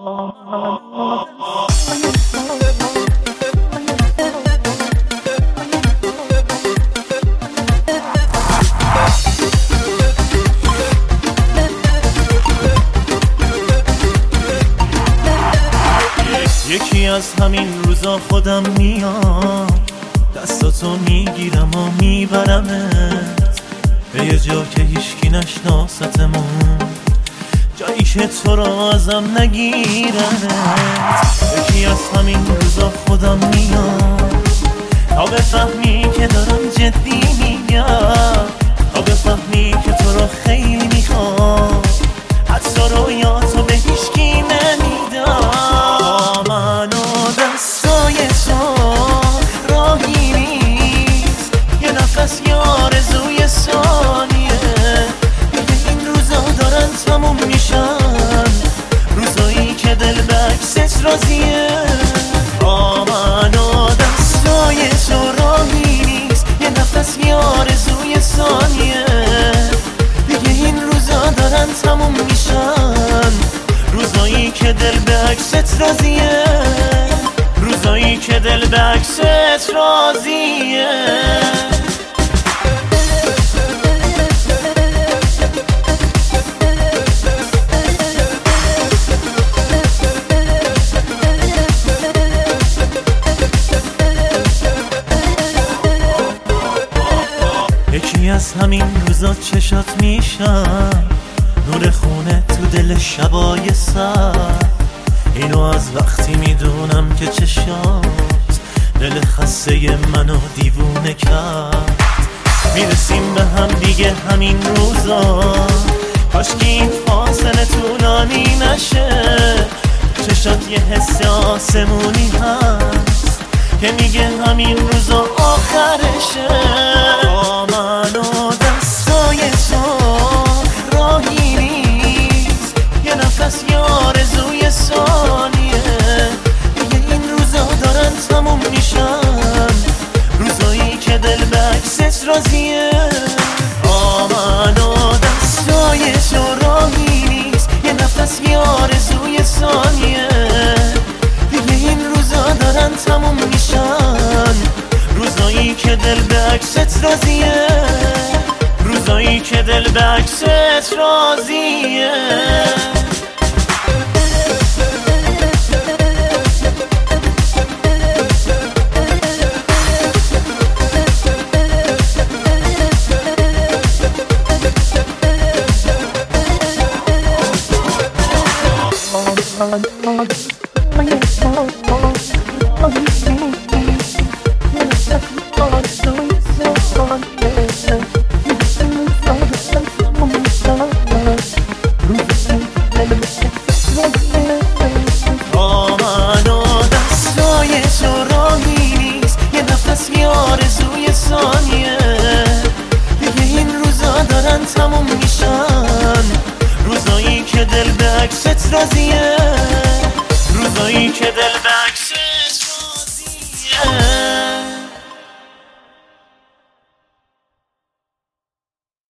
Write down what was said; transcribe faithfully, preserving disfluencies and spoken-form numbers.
یکی از همین روزا خودم میام، دستاتو میگیرم و میبرمت به یه جا که هیچکی نشناستمون، جایی که تو را ازم نگیرنت. یکی از همین روزا خودم میام تا بفهمی که دارم جدی میگم، تا بفهمی که تو را خیلی میخوام، حتی رویاتو به هیچکی نمیدم. با من و دستای تو راهی نیست، یه نفس یه آرزوی ثانیه، میگه این روزا دارن تموم میشن، روزایی که دل به عکست راضیه. با من و دستای تو راهی نیست، یه نفس یه آرزوی ثانیه، میگه این روزا دارن تموم میشن، روزایی که دل به عکست راضیه، روزایی که دل به عکست راضیه. یکی از همین روزا چشات میشم، نور خونه تو دل شبای سر، اینو از وقتی میدونم که چشات دل خسته منو دیوونه کرد. میرسیم به هم دیگه همین روزا، کاشکی این فاصله طولانی نشه، چشات یه حس آسمونی هست که میگه همین روزا آخرشه. با من و دستای تو راهی نیست، یه نفس یه آرزوی ثانیه، میگه این روزا دارن تموم میشن، روزایی که دل به عکست راضیه. با من و دستای تو راهی نیست، یه نفس یه آرزوی ثانیه، دیگه این روزا دارن تموم میشن، روزایی که دل به عکست راضیه، روزایی که دل به عکست راضیه. با من و دستای تو راهی نیست، یه نفس یه آرزوی ثانیه، دیگه این روزا دارن تموم میشن، روزایی که دل به عکست راضیه، روزایی که دل به عکست راضیه.